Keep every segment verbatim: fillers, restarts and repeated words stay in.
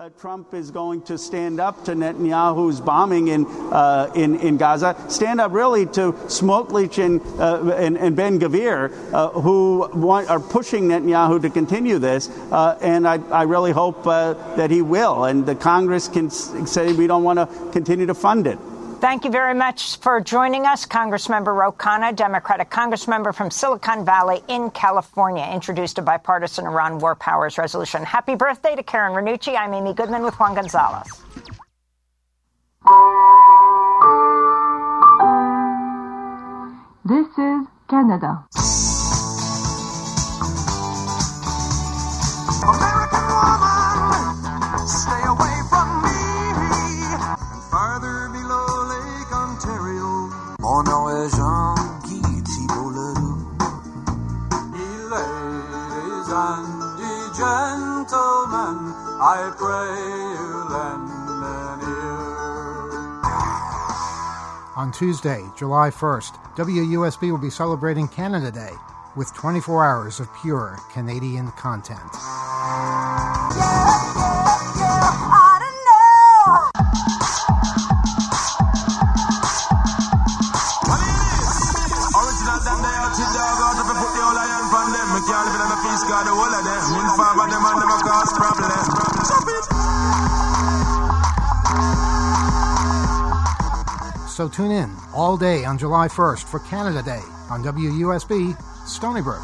Uh, Trump is going to stand up to Netanyahu's bombing in uh, in, in Gaza, stand up really to Smotrich and, uh, and, and Ben Gvir, uh, who want, are pushing Netanyahu to continue this, uh, and I, I really hope uh, that he will, and the Congress can say we don't want to continue to fund it. Thank you very much for joining us. Congressmember Ro Khanna, Democratic congressmember from Silicon Valley in California, introduced a bipartisan Iran war powers resolution. Happy birthday to Karen Ranucci. I'm Amy Goodman with Juan Gonzalez. This is Canada. American woman, stay away from me. And farther below Lake Ontario, mon nom est Jean-Guy Thibault-Ledoux. Ladies and gentlemen, I pray you lend an ear. On Tuesday, July first, W U S B will be celebrating Canada Day with twenty-four hours of pure Canadian content. Yeah, yeah, yeah, I don't know. Well, it is. Original damn day out to dog out if I put the whole iron from them. Me can't live in a peace, got the whole of them. In favor them and never cause problem. Stop it. So tune in all day on July first for Canada Day on W U S B Stony Brook.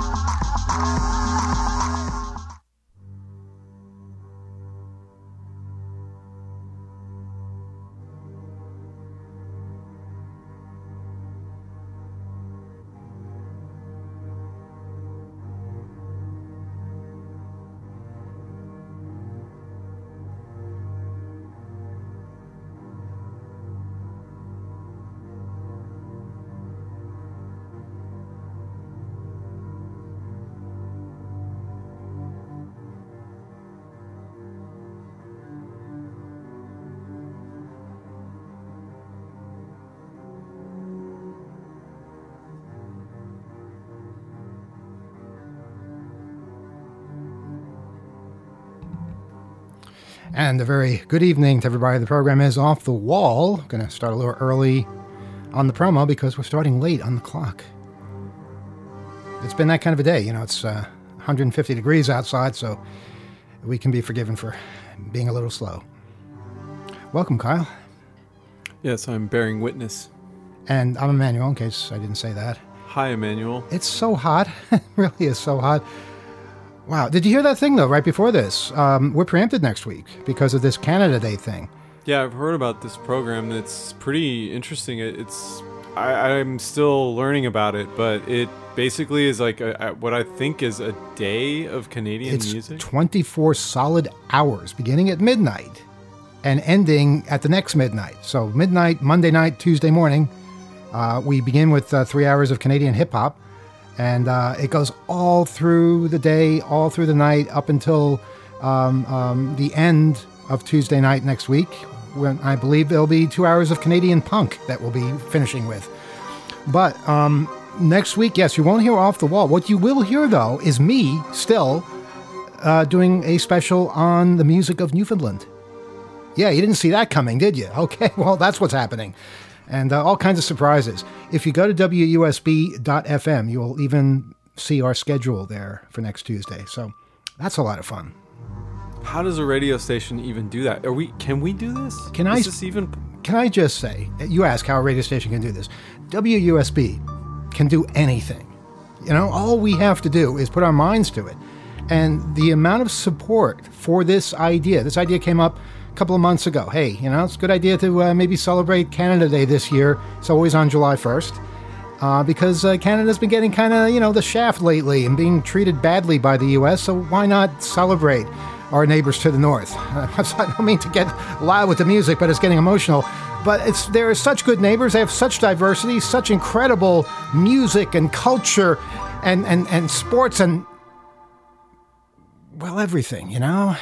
And a very good evening to everybody. The program is Off the Wall. Going to start a little early on the promo because we're starting late on the clock. It's been that kind of a day. You know, it's uh, one hundred fifty degrees outside, so we can be forgiven for being a little slow. Welcome, Kyle. Yes, I'm bearing witness. And I'm Emmanuel, in case I didn't say that. Hi, Emmanuel. It's so hot. It really is so hot. Wow. Did you hear that thing, though, right before this? Um, we're preempted next week because of this Canada Day thing. Yeah, I've heard about this program. It's pretty interesting. It's I, I'm still learning about it, but it basically is like a, a, what I think is a day of Canadian it's music. It's twenty-four solid hours, beginning at midnight and ending at the next midnight. So midnight, Monday night, Tuesday morning, uh, we begin with uh, three hours of Canadian hip-hop. And uh, it goes all through the day, all through the night, up until um, um, the end of Tuesday night next week, when I believe there'll be two hours of Canadian punk that we'll be finishing with. But um, next week, yes, you won't hear Off the Wall. What you will hear, though, is me still uh, doing a special on the music of Newfoundland. Yeah, you didn't see that coming, did you? Okay, well, that's what's happening. And uh, all kinds of surprises. If you go to W U S B dot F M, you will even see our schedule there for next Tuesday. So that's a lot of fun. How does a radio station even do that? Are we? Can we do this? Can Is I? This even? Can I just say? You ask how a radio station can do this. W U S B can do anything. You know, all we have to do is put our minds to it. And the amount of support for this idea. This idea came up couple of months ago. Hey, you know, it's a good idea to uh, maybe celebrate Canada Day this year. It's always on July first uh, because uh, Canada's been getting kind of, you know, the shaft lately and being treated badly by the U S. So why not celebrate our neighbors to the north? I don't mean to get loud with the music, but it's getting emotional. But it's there are such good neighbors. They have such diversity, such incredible music and culture and, and, and sports and, well, everything, you know?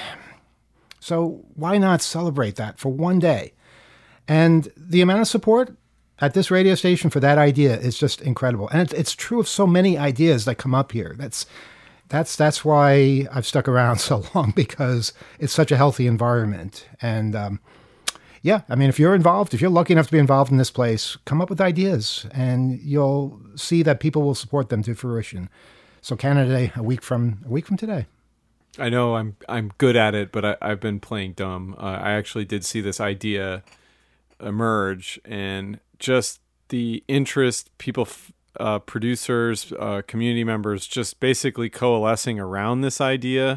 So why not celebrate that for one day? And the amount of support at this radio station for that idea is just incredible. And it's, it's true of so many ideas that come up here. That's, that's that's why I've stuck around so long, because it's such a healthy environment. And um, yeah, I mean, if you're involved, if you're lucky enough to be involved in this place, come up with ideas, and you'll see that people will support them to fruition. So Canada Day, a week from a week from today. I know I'm I'm good at it, but I, I've been playing dumb. Uh, I actually did see this idea emerge, and just the interest, people, uh, producers, uh, community members, just basically coalescing around this idea.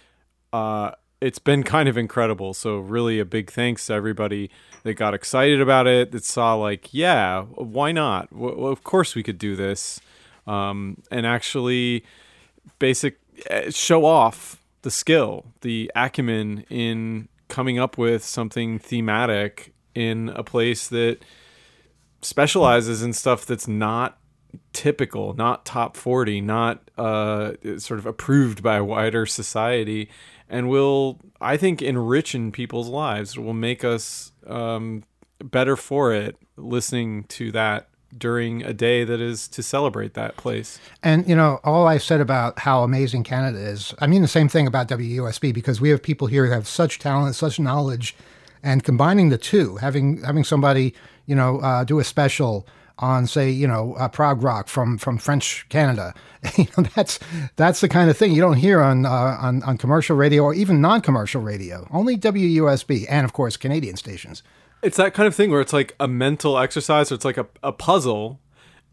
Uh, it's been kind of incredible. So really a big thanks to everybody that got excited about it, that saw like, yeah, why not? Well, of course we could do this. Um, and actually basic show off the skill, the acumen in coming up with something thematic in a place that specializes in stuff that's not typical, not top forty, not uh, sort of approved by a wider society, and will, I think, enrich in people's lives. It will make us um, better for it listening to that during a day that is to celebrate that place. And, you know, all I said about how amazing Canada is, I mean the same thing about W U S B, because we have people here who have such talent, such knowledge, and combining the two, having having somebody, you know, uh, do a special on, say, you know, uh, prog rock from from French Canada, you know, that's that's the kind of thing you don't hear on uh, on on commercial radio or even non-commercial radio. Only W U S B and, of course, Canadian stations. It's that kind of thing where it's like a mental exercise, or it's like a, a puzzle,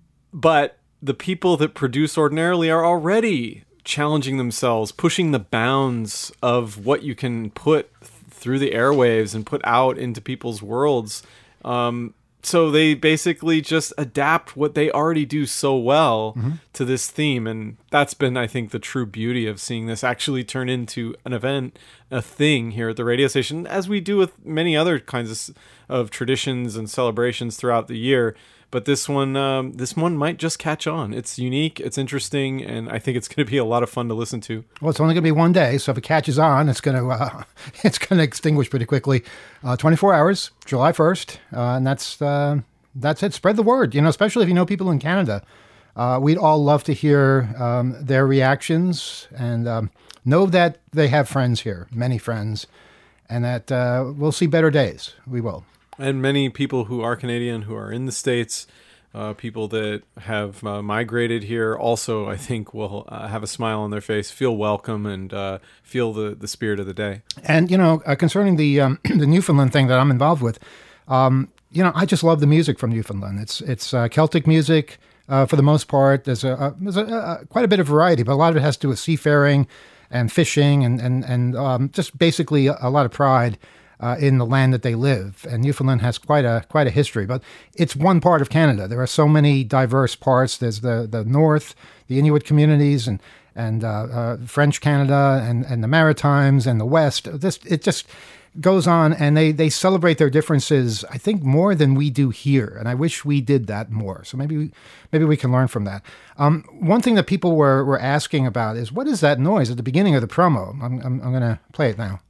but the people that produce ordinarily are already challenging themselves, pushing the bounds of what you can put th- through the airwaves and put out into people's worlds. Um, so they basically just adapt what they already do so well mm-hmm. to this theme. And that's been, I think, the true beauty of seeing this actually turn into an event, a thing here at the radio station, as we do with many other kinds of, of traditions and celebrations throughout the year. But this one, um, this one might just catch on. It's unique, it's interesting, and I think it's going to be a lot of fun to listen to. Well, it's only going to be one day, so if it catches on, it's going to uh, it's going to extinguish pretty quickly. Uh, twenty-four hours, July first, uh, and that's uh, that's it. Spread the word, you know, especially if you know people in Canada. Uh, we'd all love to hear um, their reactions, and um, know that they have friends here, many friends, and that uh, we'll see better days. We will. And many people who are Canadian, who are in the States, uh, people that have uh, migrated here also, I think, will uh, have a smile on their face, feel welcome, and uh, feel the, the spirit of the day. And, you know, uh, concerning the um, the Newfoundland thing that I'm involved with, um, you know, I just love the music from Newfoundland. It's it's uh, Celtic music uh, for the most part. There's, a, a, there's a, a, quite a bit of variety, but a lot of it has to do with seafaring and fishing and, and, and um, just basically a, a lot of pride Uh, in the land that they live. And Newfoundland has quite a quite a history, but it's one part of Canada. There are so many diverse parts. There's the, the North, the Inuit communities, and and uh, uh, French Canada, and, and the Maritimes, and the West. This it just goes on, and they, they celebrate their differences, I think, more than we do here. And I wish we did that more. So maybe we, maybe we can learn from that. Um, one thing that people were, were asking about is, what is that noise at the beginning of the promo? I'm I'm, I'm going to play it now.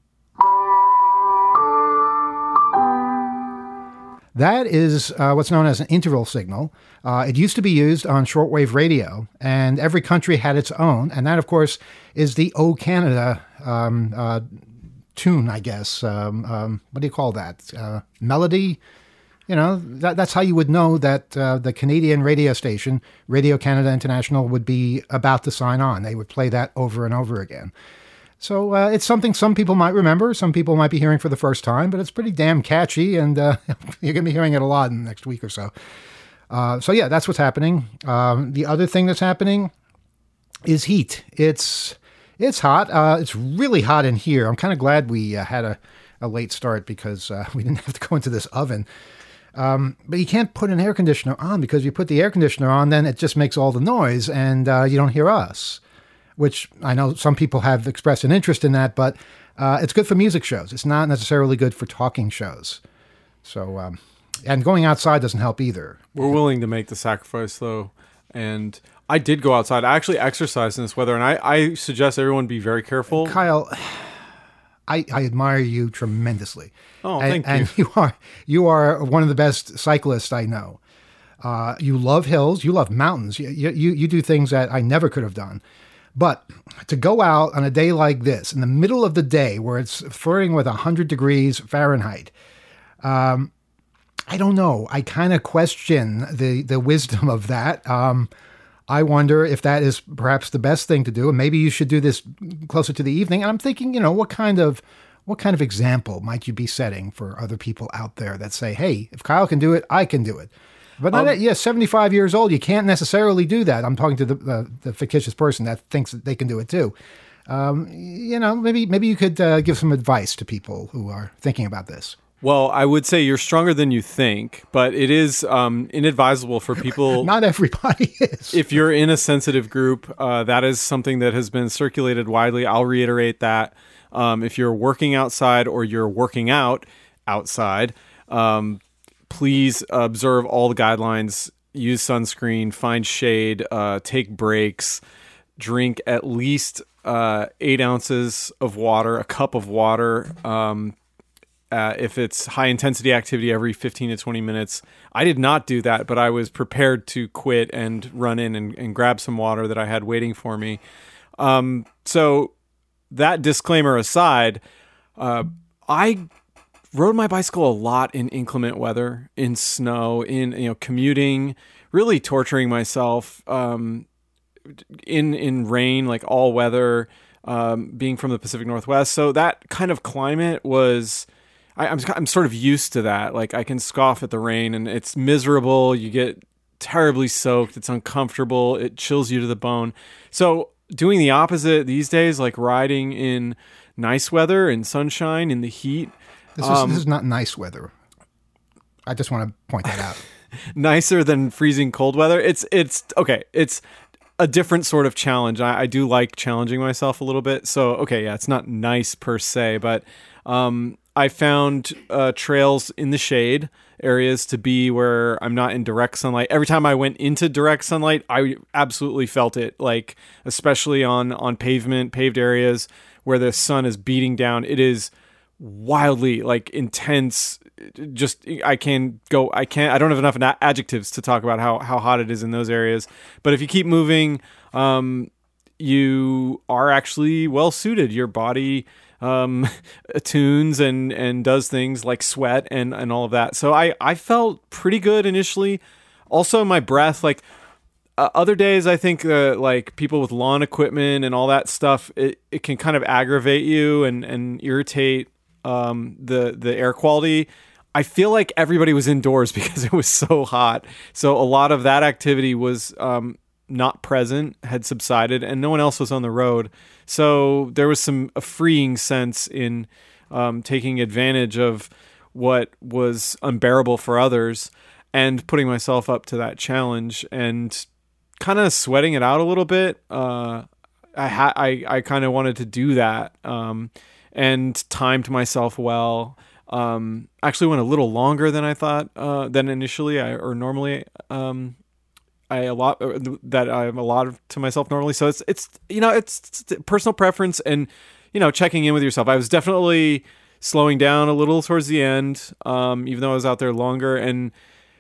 That is uh, what's known as an interval signal. Uh, it used to be used on shortwave radio, and every country had its own. And that, of course, is the O Canada um, uh, tune, I guess. Um, um, what do you call that? Uh, melody? You know, that, that's how you would know that uh, the Canadian radio station, Radio Canada International, would be about to sign on. They would play that over and over again. So uh, it's something some people might remember, some people might be hearing for the first time, but it's pretty damn catchy, and uh, you're going to be hearing it a lot in the next week or so. Uh, so yeah, that's what's happening. Um, the other thing that's happening is heat. It's it's hot. Uh, it's really hot in here. I'm kind of glad we uh, had a, a late start, because uh, we didn't have to go into this oven. Um, but you can't put an air conditioner on, because if you put the air conditioner on, then it just makes all the noise, and uh, you don't hear us. Which I know some people have expressed an interest in that, but uh, it's good for music shows. It's not necessarily good for talking shows. So, um, and going outside doesn't help either. We're willing to make the sacrifice, though. And I did go outside. I actually exercised in this weather, and I, I suggest everyone be very careful. Kyle, I, I admire you tremendously. Oh, and, thank you. And you are, you are one of the best cyclists I know. Uh, you love hills. You love mountains. You, you, you do things that I never could have done. But to go out on a day like this, in the middle of the day where it's flirting with one hundred degrees Fahrenheit, um, I don't know. I kind of question the, the wisdom of that. Um, I wonder if that is perhaps the best thing to do. And maybe you should do this closer to the evening. And I'm thinking, you know, what kind of what kind of example might you be setting for other people out there that say, hey, if Kyle can do it, I can do it. But not um, at, yeah, seventy-five years old, you can't necessarily do that. I'm talking to the, the, the fictitious person that thinks that they can do it too. Um, you know, maybe maybe you could uh, give some advice to people who are thinking about this. Well, I would say you're stronger than you think, but it is um, inadvisable for people. Not everybody is. If you're in a sensitive group, uh, that is something that has been circulated widely. I'll reiterate that. Um, if you're working outside or you're working out outside, um, please observe all the guidelines. Use sunscreen, find shade, uh, take breaks, drink at least uh, eight ounces of water, a cup of water. Um, Uh, if it's high intensity activity every fifteen to twenty minutes. I did not do that, but I was prepared to quit and run in and, and grab some water that I had waiting for me. Um, so that disclaimer aside, uh, I rode my bicycle a lot in inclement weather, in snow, in, you know, commuting, really torturing myself, um, in, in rain, like all weather, um, being from the Pacific Northwest. So that kind of climate was, I, I'm I'm sort of used to that. Like I can scoff at the rain and it's miserable. You get terribly soaked. It's uncomfortable. It chills you to the bone. So doing the opposite these days, like riding in nice weather and sunshine in the heat. This is, um, this is not nice weather. I just want to point that out. Nicer than freezing cold weather. It's, it's okay. It's a different sort of challenge. I, I do like challenging myself a little bit. So, okay. Yeah, it's not nice per se, but, um, I found uh, trails in the shade areas to be where I'm not in direct sunlight. Every time I went into direct sunlight, I absolutely felt it, like especially on, on pavement, paved areas where the sun is beating down. It is wildly like intense. Just I can go, I can't, I don't have enough adjectives to talk about how, how hot it is in those areas. But if you keep moving, um, you are actually well suited. Your body um, attunes and, and does things like sweat and, and all of that. So I, I felt pretty good initially. Also my breath, like uh, other days, I think uh, like people with lawn equipment and all that stuff, it, it can kind of aggravate you and, and irritate um, the, the air quality. I feel like everybody was indoors because it was so hot. So a lot of that activity was, um, not present, had subsided, and no one else was on the road. So there was some a freeing sense in um, taking advantage of what was unbearable for others and putting myself up to that challenge and kind of sweating it out a little bit. Uh, I ha- I, I kind of wanted to do that um, and timed myself well. Um, actually went a little longer than I thought uh, than initially I, or normally um, I a lot that I'm a lot to myself normally. So it's, it's, you know, it's, it's personal preference and, you know, checking in with yourself. I was definitely slowing down a little towards the end, um, even though I was out there longer, and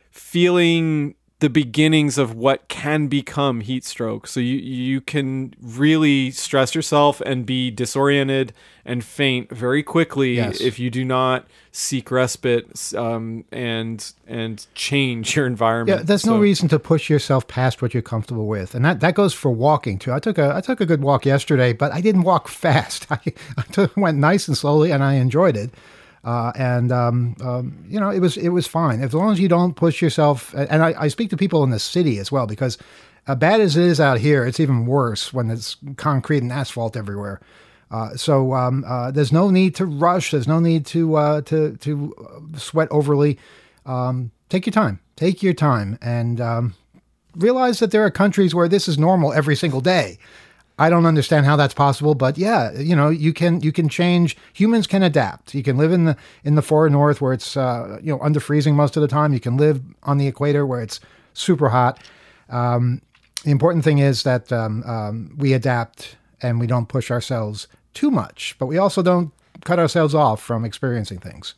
feeling the beginnings of what can become heat stroke. So you, you can really stress yourself and be disoriented and faint very quickly yes. if you do not seek respite um, and and change your environment. Yeah, there's so. no reason to push yourself past what you're comfortable with, and that, that goes for walking too. I took a I took a good walk yesterday, but I didn't walk fast. I, I took, went nice and slowly, and I enjoyed it. Uh, and, um, um, you know, it was it was fine. As long as you don't push yourself. And I, I speak to people in the city as well, because uh, bad as it is out here, it's even worse when there's concrete and asphalt everywhere. Uh, so um, uh, there's no need to rush. There's no need to uh, to to sweat overly. Um, take your time. Take your time. And um, realize that there are countries where this is normal every single day. I don't understand how that's possible, but yeah, you know, you can you can change. Humans can adapt. You can live in the in the far north where it's uh, you know under freezing most of the time. You can live on the equator where it's super hot. Um, the important thing is that um, um, we adapt and we don't push ourselves too much, but we also don't cut ourselves off from experiencing things.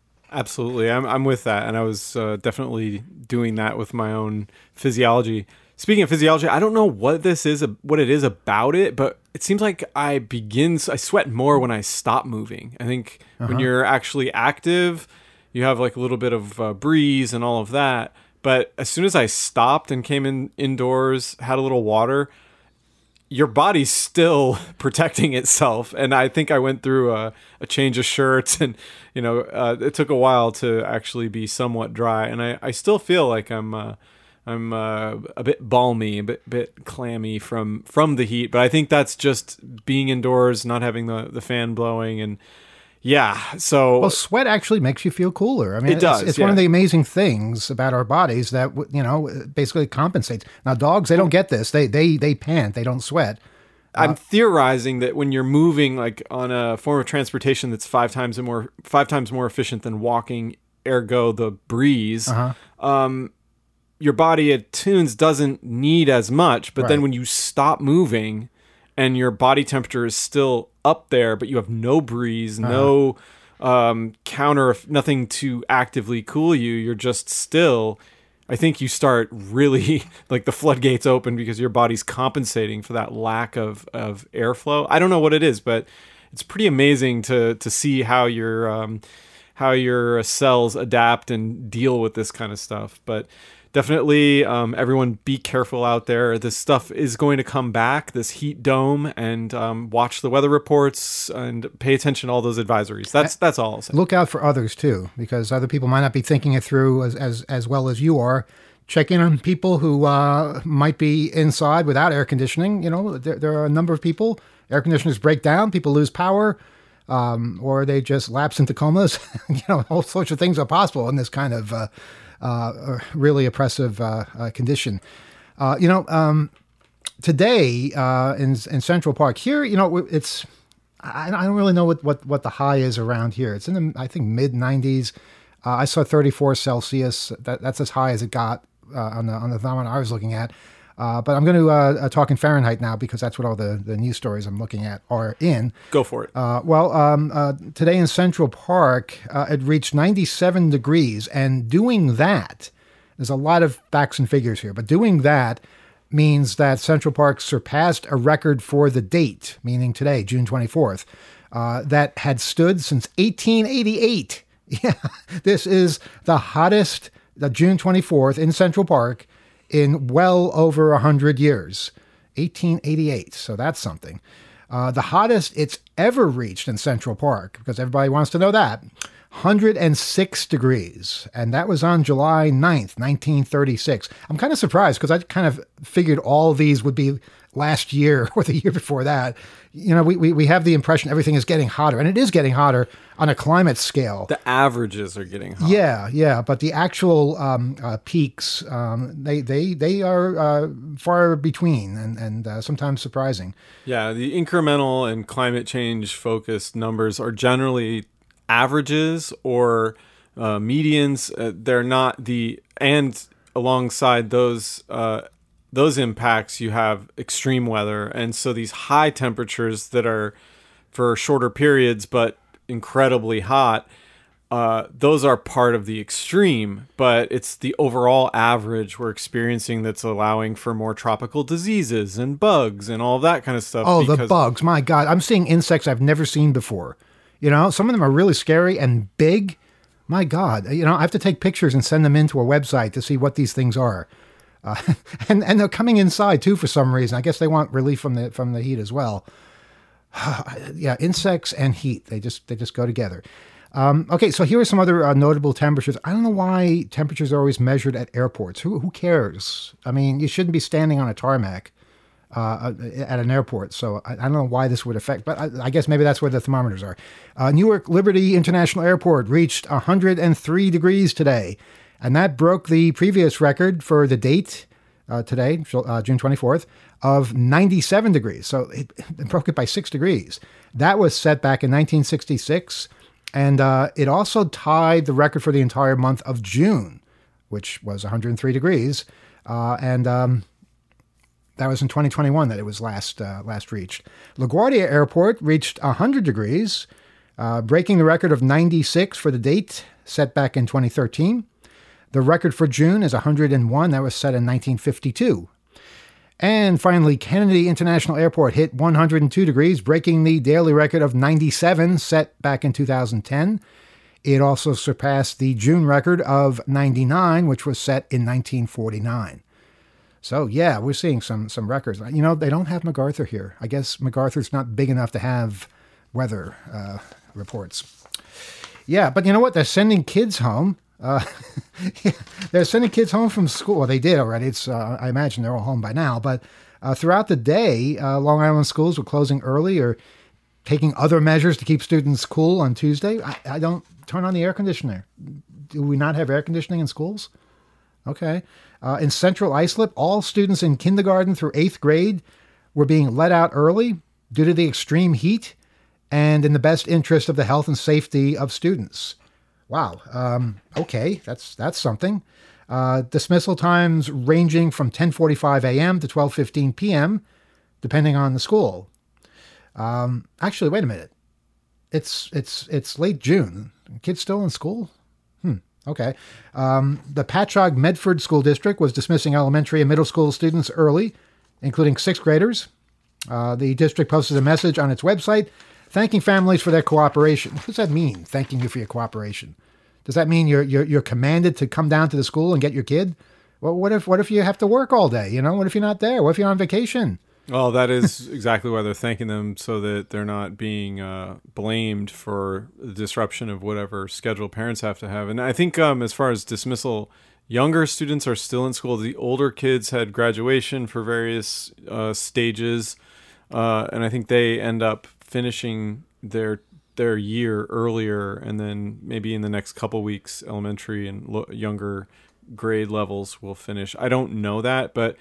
Absolutely, I'm I'm with that, and I was uh, definitely doing that with my own physiology. speaking of physiology, I don't know what this is, what it is about it, but it seems like I begin, I sweat more when I stop moving. I think uh-huh. when you're actually active, you have like a little bit of uh, breeze and all of that. But as soon as I stopped and came in indoors, had a little water, your body's still protecting itself. And I think I went through a, a change of shirts, and, you know, uh, it took a while to actually be somewhat dry. And I, I still feel like I'm, uh, I'm uh, a bit balmy, a bit, bit clammy from, from the heat. But I think that's just being indoors, not having the, the fan blowing. And yeah, so... Well, sweat actually makes you feel cooler. I mean, it does, it's, it's yeah. one of the amazing things about our bodies that, you know, basically compensates. Now, dogs, they don't get this. They they they pant. They don't sweat. I'm uh, theorizing that when you're moving like on a form of transportation that's five times more five times more efficient than walking, ergo the breeze, uh-huh. um, your body attunes doesn't need as much. But right. then when you stop moving and your body temperature is still up there, but you have no breeze, uh-huh. no um, counter, nothing to actively cool you, you're just still, I think you start really, like the floodgates open because your body's compensating for that lack of, of airflow. I don't know what it is, but it's pretty amazing to to see how your um, how your cells adapt and deal with this kind of stuff. But definitely, um, everyone be careful out there. This stuff is going to come back, this heat dome, and um, watch the weather reports and pay attention to all those advisories. That's that's all I'll say. Look out for others, too, because other people might not be thinking it through as as, as well as you are. Check in on people who uh, might be inside without air conditioning. You know, there, there are a number of people. Air conditioners break down, people lose power, um, or they just lapse into comas. You know, all sorts of things are possible in this kind of... Uh, Uh, a really oppressive uh, uh, condition. Uh, you know, um, today uh, in in Central Park here, you know, it's I, I don't really know what, what, what the high is around here. It's in the I think mid nineties. Uh, I saw thirty-four Celsius. That, that's as high as it got uh, on the on the thermometer I was looking at. Uh, but I'm going to uh, talk in Fahrenheit now because that's what all the, the news stories I'm looking at are in. Go for it. Uh, well, um, uh, today in Central Park, uh, it reached ninety-seven degrees. And doing that, there's a lot of facts and figures here, but doing that means that Central Park surpassed a record for the date, meaning today, June twenty-fourth, uh, that had stood since eighteen eighty-eight. Yeah, this is the hottest, the June twenty-fourth in Central Park in well over one hundred years, eighteen eighty-eight. So that's something. Uh, the hottest it's ever reached in Central Park, because everybody wants to know that, one hundred six degrees. And that was on July ninth, nineteen thirty-six. I'm kind of surprised because I kind of figured all these would be last year or the year before that. You know, we, we, we have the impression everything is getting hotter, and it is getting hotter on a climate scale. The averages are getting hotter. Yeah, yeah, but the actual um, uh, peaks, um, they they they are uh, far between and and uh, sometimes surprising. Yeah, the incremental and climate change focused numbers are generally averages or uh, medians. Uh, they're not the and alongside those. Uh, those impacts, you have extreme weather. And so these high temperatures that are for shorter periods, but incredibly hot, uh, those are part of the extreme, but it's the overall average we're experiencing that's allowing for more tropical diseases and bugs and all that kind of stuff. Oh, the bugs. My God. I'm seeing insects I've never seen before. You know, some of them are really scary and big. My God. You know, I have to take pictures and send them into a website to see what these things are. Uh, and and they're coming inside too for some reason. I guess they want relief from the from the heat as well. Yeah, insects and heat, they just they just go together. Um, okay, so here are some other uh, notable temperatures. I don't know why temperatures are always measured at airports. Who who cares? I mean, you shouldn't be standing on a tarmac uh, at an airport. So I, I don't know why this would affect, but I, I guess maybe that's where the thermometers are. Uh, Newark Liberty International Airport reached one hundred three degrees today. And that broke the previous record for the date uh, today, uh, June twenty-fourth, of ninety-seven degrees. So it, it broke it by six degrees. That was set back in nineteen sixty-six. And uh, it also tied the record for the entire month of June, which was one hundred three degrees. Uh, and um, that was in twenty twenty-one that it was last uh, last reached. LaGuardia Airport reached one hundred degrees, uh, breaking the record of ninety-six for the date set back in twenty thirteen. The record for June is one hundred one. That was set in nineteen fifty-two. And finally, Kennedy International Airport hit one hundred two degrees, breaking the daily record of ninety-seven set back in two thousand ten. It also surpassed the June record of ninety-nine, which was set in nineteen forty-nine. So, yeah, we're seeing some some records. You know, they don't have MacArthur here. I guess MacArthur's not big enough to have weather uh, reports. Yeah, but you know what? They're sending kids home. Uh, yeah, they're sending kids home from school. Well, they did already. It's uh, I imagine they're all home by now. But uh, throughout the day, uh, Long Island schools were closing early or taking other measures to keep students cool on Tuesday. I, I don't turn on the air conditioner. Do we not have air conditioning in schools? Okay. Uh, in Central Islip, all students in kindergarten through eighth grade were being let out early due to the extreme heat and in the best interest of the health and safety of students. Wow. Um, okay, that's that's something. Uh, dismissal times ranging from ten forty-five a.m. to twelve fifteen p.m., depending on the school. Um, actually, wait a minute. It's it's it's late June. Kids still in school? Hmm. Okay. Um, the Patchogue Medford School District was dismissing elementary and middle school students early, including sixth graders. Uh, the district posted a message on its website thanking families for their cooperation. What does that mean, thanking you for your cooperation? Does that mean you're you're, you're commanded to come down to the school and get your kid? Well, what if what if you have to work all day? You know, what if you're not there? What if you're on vacation? Well, that is exactly why they're thanking them, so that they're not being uh, blamed for the disruption of whatever schedule parents have to have. And I think um, as far as dismissal, younger students are still in school. The older kids had graduation for various uh, stages, uh, and I think they end up finishing their their year earlier, and then maybe in the next couple weeks, elementary and lo- younger grade levels will finish. I don't know that, but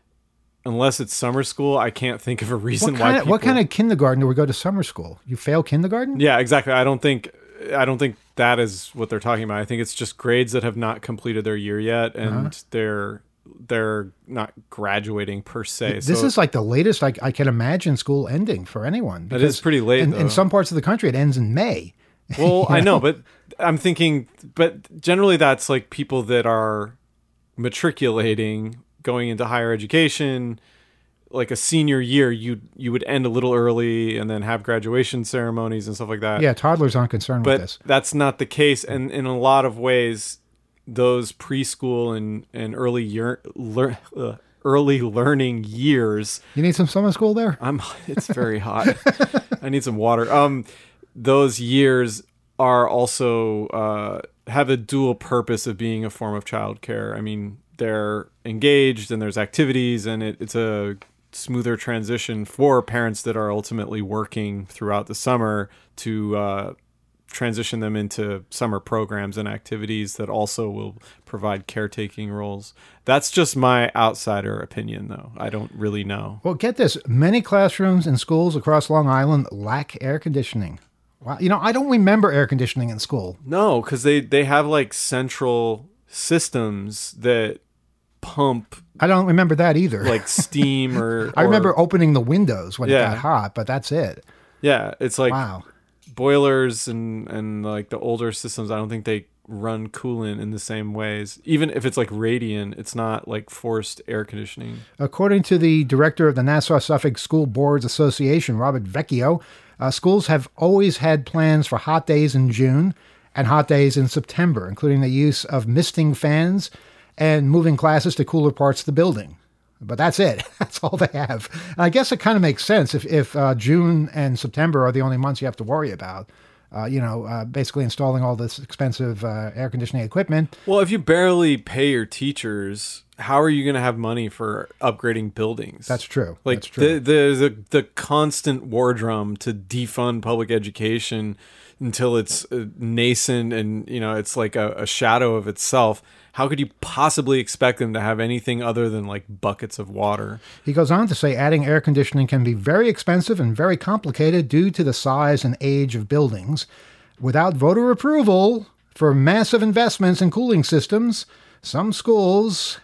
unless it's summer school, I can't think of a reason what why kind people... Of, what kind of kindergarten would go to summer school? You fail kindergarten? Yeah, exactly. I don't think I don't think that is what they're talking about. I think it's just grades that have not completed their year yet, and uh-huh. they're they're not graduating per se. This so, is like the latest I, I can imagine school ending for anyone. It is pretty late, in, in some parts of the country, it ends in May. Well, I know, but I'm thinking, but generally that's like people that are matriculating, going into higher education, like a senior year, you you would end a little early and then have graduation ceremonies and stuff like that. Yeah, toddlers aren't concerned but with this. But that's not the case. And in a lot of ways, those preschool and, and early year, lear, uh, early learning years. You need some summer school there? I'm. It's very hot. I need some water. Um, those years are also uh, have a dual purpose of being a form of childcare. I mean, they're engaged and there's activities, and it, it's a smoother transition for parents that are ultimately working throughout the summer to uh, transition them into summer programs and activities that also will provide caretaking roles. That's just my outsider opinion, though. I don't really know. Well, get this. Many classrooms and schools across Long Island lack air conditioning. Wow. You know, I don't remember air conditioning in school. No, because they, they have like central systems that pump. I don't remember that either. Like steam or, or... I remember opening the windows when yeah. it got hot, but that's it. Yeah, it's like wow. boilers and, and like the older systems, I don't think they run coolant in the same ways. Even if it's like radiant, it's not like forced air conditioning. According to the director of the Nassau-Suffolk School Boards Association, Robert Vecchio, uh, schools have always had plans for hot days in June and hot days in September, including the use of misting fans and moving classes to cooler parts of the building. But that's it. That's all they have. And I guess it kind of makes sense if, if uh, June and September are the only months you have to worry about. Uh, you know, uh, basically installing all this expensive uh, air conditioning equipment. Well, if you barely pay your teachers, how are you going to have money for upgrading buildings? That's true. Like That's true. The, there's a, the constant war drum to defund public education until it's uh, nascent and, you know, it's like a, a shadow of itself. How could you possibly expect them to have anything other than like buckets of water? He goes on to say adding air conditioning can be very expensive and very complicated due to the size and age of buildings. Without voter approval for massive investments in cooling systems, some schools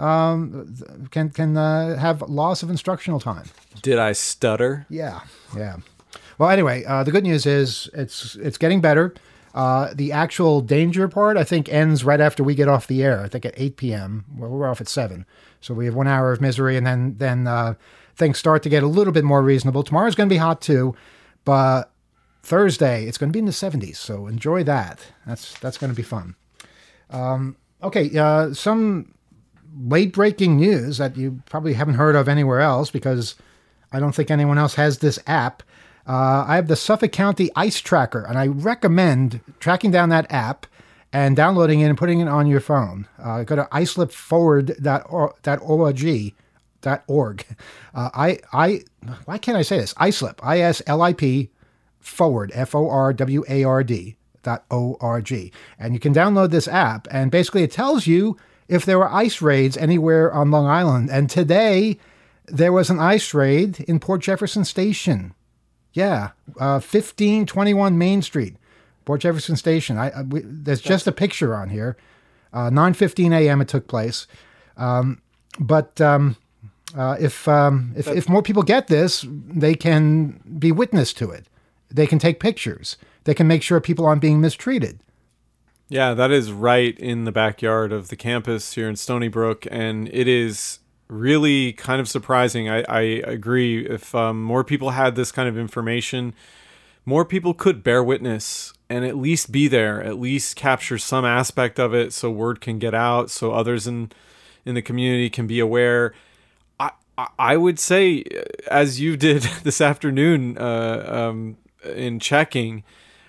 um, can can uh, have loss of instructional time. Did I stutter? Yeah, yeah. Well, anyway, uh, the good news is it's it's getting better. Uh, the actual danger part, I think, ends right after we get off the air. I think at eight p.m. Well, we're off at seven. So we have one hour of misery, and then then uh, things start to get a little bit more reasonable. Tomorrow's going to be hot too, but Thursday it's going to be in the seventies. So enjoy that. That's that's going to be fun. Um, okay, uh, some late breaking news that you probably haven't heard of anywhere else because I don't think anyone else has this app. Uh, I have the Suffolk County Ice Tracker, and I recommend tracking down that app and downloading it and putting it on your phone. Uh, go to islip forward dot org. Dot org. Uh, I, I, why can't I say this? islip, I S L I P, forward, F O R W A R D, dot O R G. And you can download this app, and basically it tells you if there were ice raids anywhere on Long Island. And today, there was an ice raid in Port Jefferson Station. Yeah, uh, fifteen twenty-one Main Street, Port Jefferson Station. I, I we, there's just a picture on here. Uh, nine fifteen a.m. it took place. Um, but um, uh, if um, if if more people get this, they can be witness to it. They can take pictures. They can make sure people aren't being mistreated. Yeah, that is right in the backyard of the campus here in Stony Brook, and it is really kind of surprising. I, I agree. If um, more people had this kind of information, more people could bear witness and at least be there, at least capture some aspect of it so word can get out, so others in in the community can be aware. I, I would say, as you did this afternoon uh, um, in checking,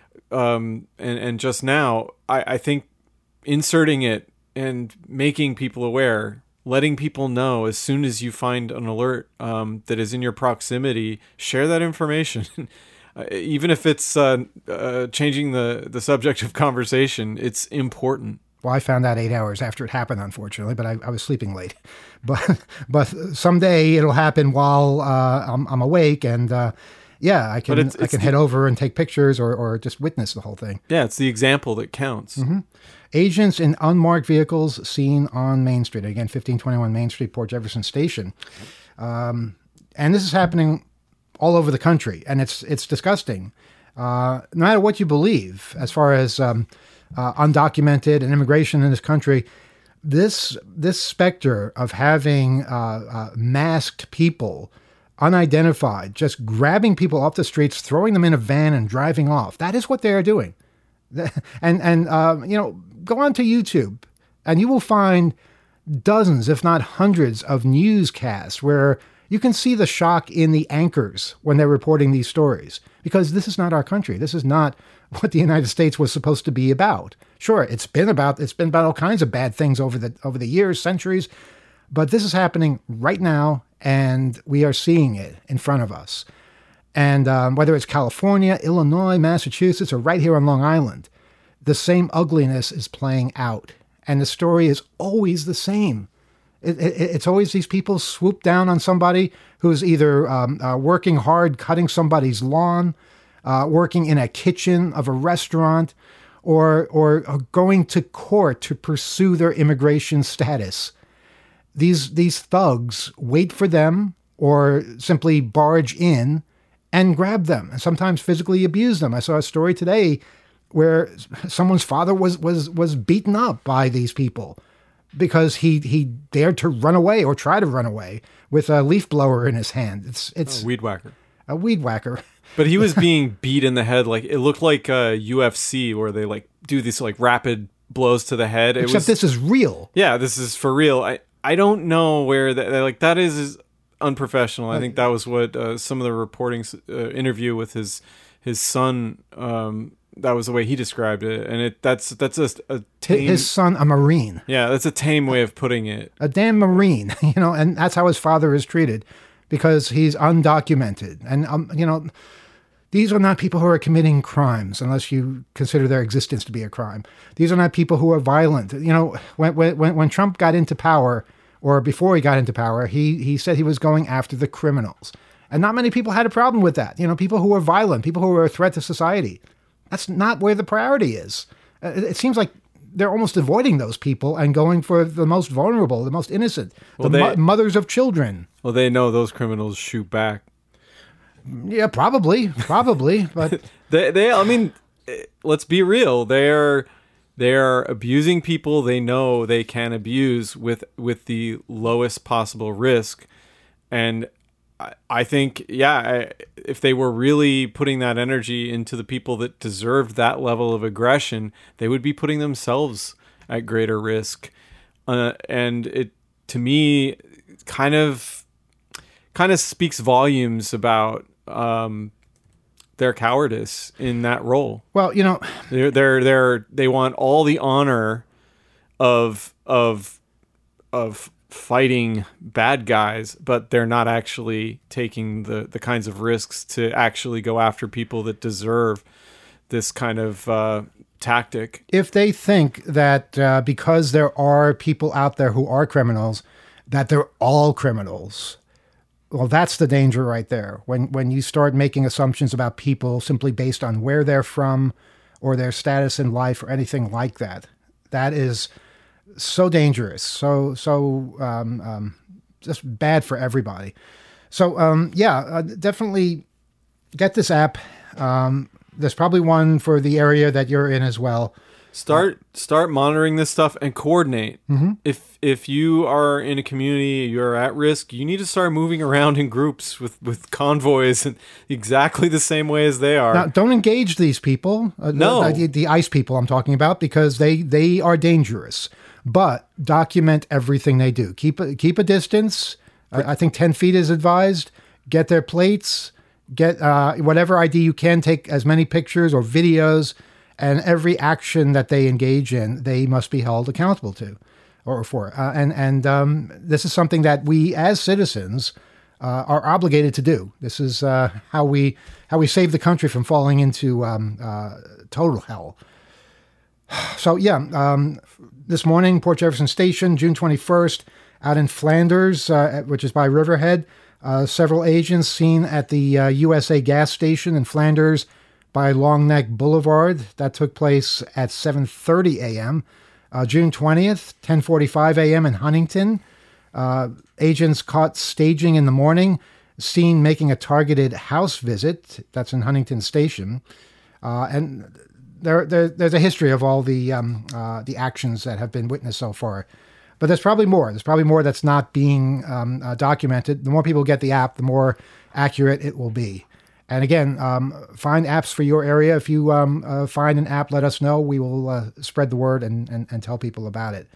um, and, and just now, I, I think inserting it and making people aware, letting people know as soon as you find an alert um, that is in your proximity, share that information. uh, even if it's uh, uh, changing the, the subject of conversation, it's important. Well, I found out eight hours after it happened, unfortunately, but I, I was sleeping late. But but someday it'll happen while uh, I'm, I'm awake, and uh, yeah, I can it's, it's I can the, head over and take pictures or, or just witness the whole thing. Yeah, it's the example that counts. Mm-hmm. Agents in unmarked vehicles seen on Main Street. Again, fifteen twenty-one Main Street, Port Jefferson Station. Um, and this is happening all over the country, and it's it's disgusting. Uh, no matter what you believe, as far as um, uh, undocumented and immigration in this country, this this specter of having uh, uh, masked people, unidentified, just grabbing people off the streets, throwing them in a van and driving off, that is what they are doing. And, and uh, you know, go on to YouTube and you will find dozens, if not hundreds, of newscasts where you can see the shock in the anchors when they're reporting these stories, because this is not our country. This is not what the United States was supposed to be about. Sure, it's been about it's been about all kinds of bad things over the over the years, centuries, but this is happening right now, and we are seeing it in front of us. And um, whether it's California, Illinois, Massachusetts, or right here on Long Island, the same ugliness is playing out. And the story is always the same. It, it, it's always these people swoop down on somebody who's either um, uh, working hard, cutting somebody's lawn, uh, working in a kitchen of a restaurant, or, or or going to court to pursue their immigration status. These, these thugs wait for them or simply barge in and grab them, and sometimes physically abuse them. I saw a story today where someone's father was was was beaten up by these people because he he dared to run away or try to run away with a leaf blower in his hand. It's it's a weed whacker. A weed whacker. But he was being beat in the head, like it looked like uh, U F C where they like do these like rapid blows to the head. It Except was, this is real. Yeah, this is for real. I I don't know where that like that is. is unprofessional. I think that was what uh, some of the reporting uh, interview with his his son. Um, that was the way he described it, and it that's that's a, a tame, his son, a Marine. Yeah, that's a tame way of putting it. A damn Marine, you know, and that's how his father is treated because he's undocumented, and um, you know, these are not people who are committing crimes unless you consider their existence to be a crime. These are not people who are violent. You know, when when when Trump got into power, or before he got into power, he he said he was going after the criminals. And not many people had a problem with that. You know, people who are violent, people who are a threat to society. That's not where the priority is. It, it seems like they're almost avoiding those people and going for the most vulnerable, the most innocent, well, the they, mo- mothers of children. Well, they know those criminals shoot back. Yeah, probably, probably. But they, they, I mean, let's be real. They're They're abusing people they know they can abuse with with the lowest possible risk. And I, I think, yeah, I, if they were really putting that energy into the people that deserved that level of aggression, they would be putting themselves at greater risk. Uh, and it, to me, kind of kind of speaks volumes about um, their cowardice in that role. Well, you know, they're they're they're they want all the honor of of of fighting bad guys, but they're not actually taking the the kinds of risks to actually go after people that deserve this kind of uh, tactic. If they think that uh, because there are people out there who are criminals, that they're all criminals. Well, that's the danger right there. When when you start making assumptions about people simply based on where they're from or their status in life or anything like that, that is so dangerous, so so um, um, just bad for everybody. So um, yeah, uh, definitely get this app. Um, there's probably one for the area that you're in as well. Start start monitoring this stuff and coordinate. Mm-hmm. If if you are in a community, you're at risk, you need to start moving around in groups with, with convoys and exactly the same way as they are. Now, don't engage these people. Uh, no. The, the ICE people I'm talking about, because they, they are dangerous. But document everything they do. Keep a, keep a distance. I, I think ten feet is advised. Get their plates. Get uh, whatever I D you can. Take as many pictures or videos. And every action that they engage in, they must be held accountable to, or for. Uh, and and um, this is something that we, as citizens, uh, are obligated to do. This is uh, how we how we save the country from falling into um, uh, total hell. So yeah, um, this morning, Port Jefferson Station, June twenty-first, out in Flanders, uh, which is by Riverhead, uh, several agents seen at the uh, U S A gas station in Flanders by Long Neck Boulevard. That took place at seven thirty a.m. Uh, June twentieth, ten forty-five a.m. in Huntington. Uh, agents caught staging in the morning, seen making a targeted house visit. That's in Huntington Station. Uh, and there, there, there's a history of all the um, uh, the actions that have been witnessed so far. But there's probably more. There's probably more that's not being um, uh, documented. The more people get the app, the more accurate it will be. And again, um, find apps for your area. If you um, uh, find an app, let us know. We will uh, spread the word and, and, and tell people about it.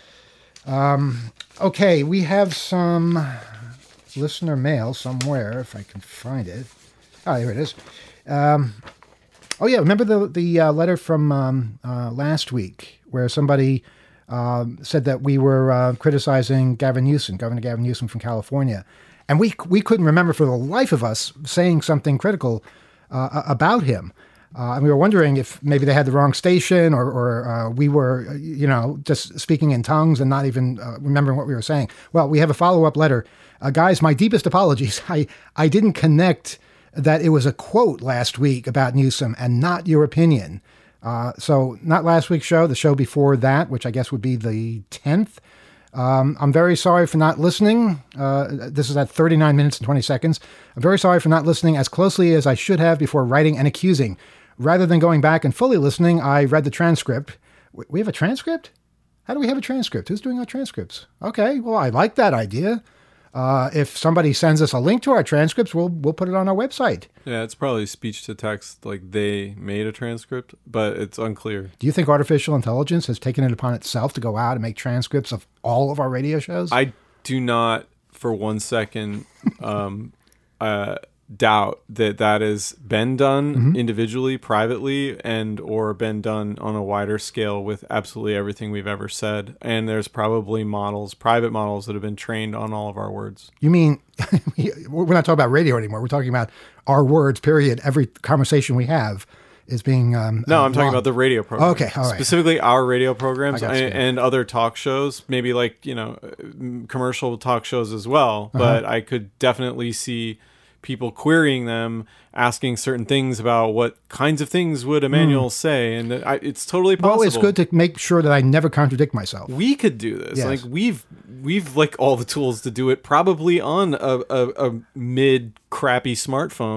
Um, okay, we have some listener mail somewhere, if I can find it. Oh, here it is. Um, oh, yeah, remember the, the uh, letter from um, uh, last week where somebody um, said that we were uh, criticizing Gavin Newsom, Governor Gavin Newsom from California. And we we couldn't remember for the life of us saying something critical uh, about him. Uh, and we were wondering if maybe they had the wrong station or, or uh, we were, you know, just speaking in tongues and not even uh, remembering what we were saying. Well, we have a follow-up letter. Uh, guys, my deepest apologies. I, I didn't connect that it was a quote last week about Newsom and not your opinion. Uh, so not last week's show, the show before that, which I guess would be the tenth. Um, I'm very sorry for not listening. Uh, this is at thirty-nine minutes and twenty seconds. I'm very sorry for not listening as closely as I should have before writing and accusing. Rather than going back and fully listening, I read the transcript. We have a transcript? How do we have a transcript? Who's doing our transcripts? Okay, well, I like that idea. Uh, if somebody sends us a link to our transcripts, we'll we'll put it on our website. Yeah, it's probably speech to text, like they made a transcript, but it's unclear. Do you think artificial intelligence has taken it upon itself to go out and make transcripts of all of our radio shows? I do not, for one second, um, uh, doubt that that has been done mm-hmm. individually, privately, and or been done on a wider scale with absolutely everything we've ever said. And there's probably models, private models, that have been trained on all of our words. You mean, we're not talking about radio anymore. We're talking about our words, period. Every conversation we have is being um, No, uh, I'm talking logged. about the radio program. Okay, all right. Specifically our radio programs and, you. and other talk shows, maybe like, you know, commercial talk shows as well. Uh-huh. But I could definitely see people querying them, asking certain things about what kinds of things would Emmanuel mm. say, and I, it's totally possible. Well, it's good to make sure that I never contradict myself. We could do this. Yes. Like we've we've like all the tools to do it, probably on a, a, a mid crappy smartphone.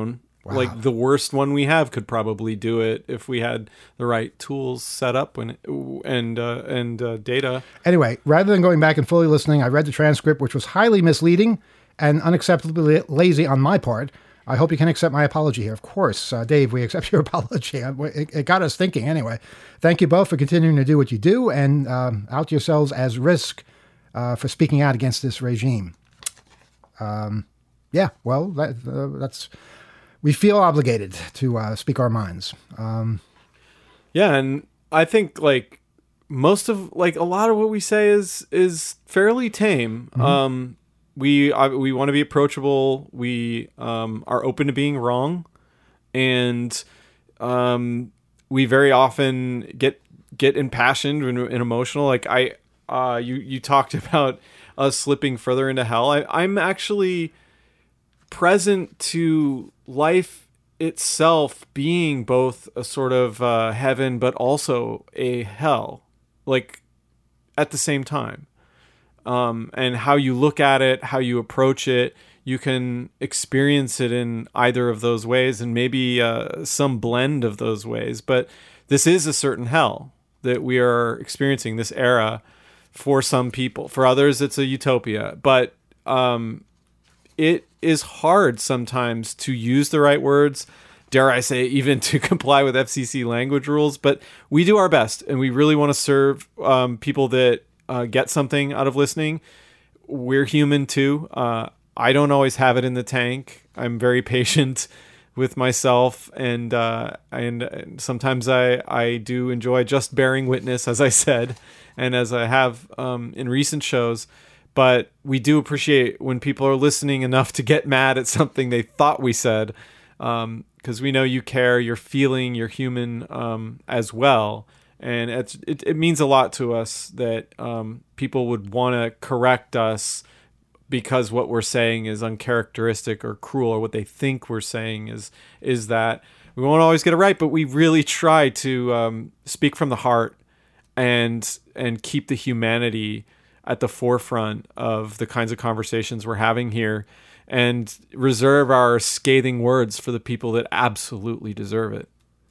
Wow. Like the worst one we have could probably do it if we had the right tools set up and and uh, and uh, data. Anyway, rather than going back and fully listening, I read the transcript, which was highly misleading and unacceptably lazy on my part. I hope you can accept my apology here. Of course, uh, Dave, we accept your apology. It, it got us thinking anyway. Thank you both for continuing to do what you do and um, out yourselves as risk uh, for speaking out against this regime. Um, yeah, well, that, uh, that's... We feel obligated to uh, speak our minds. Um, yeah, and I think like most of like a lot of what we say is is fairly tame. Mm-hmm. Um, we uh, we want to be approachable. We um, are open to being wrong, and um, we very often get get impassioned and, and emotional. Like I, uh, you you talked about us slipping further into hell. I, I'm actually present to life itself being both a sort of uh, heaven, but also a hell, like at the same time. Um, and how you look at it, how you approach it, you can experience it in either of those ways, and maybe uh, some blend of those ways. But this is a certain hell that we are experiencing, this era, for some people. For others, it's a utopia. But um, it is hard sometimes to use the right words, dare I say, even to comply with F C C language rules. But we do our best, and we really want to serve um, people that uh, get something out of listening. We're human too. Uh, I don't always have it in the tank. I'm very patient with myself, and uh, and, and sometimes I, I do enjoy just bearing witness, as I said, and as I have um, in recent shows. But we do appreciate when people are listening enough to get mad at something they thought we said, because um, we know you care, you're feeling, you're human um, as well. And it's, it, it means a lot to us that um, people would want to correct us because what we're saying is uncharacteristic or cruel, or what they think we're saying is is that. We won't always get it right, but we really try to um, speak from the heart and and keep the humanity at the forefront of the kinds of conversations we're having here, and reserve our scathing words for the people that absolutely deserve it.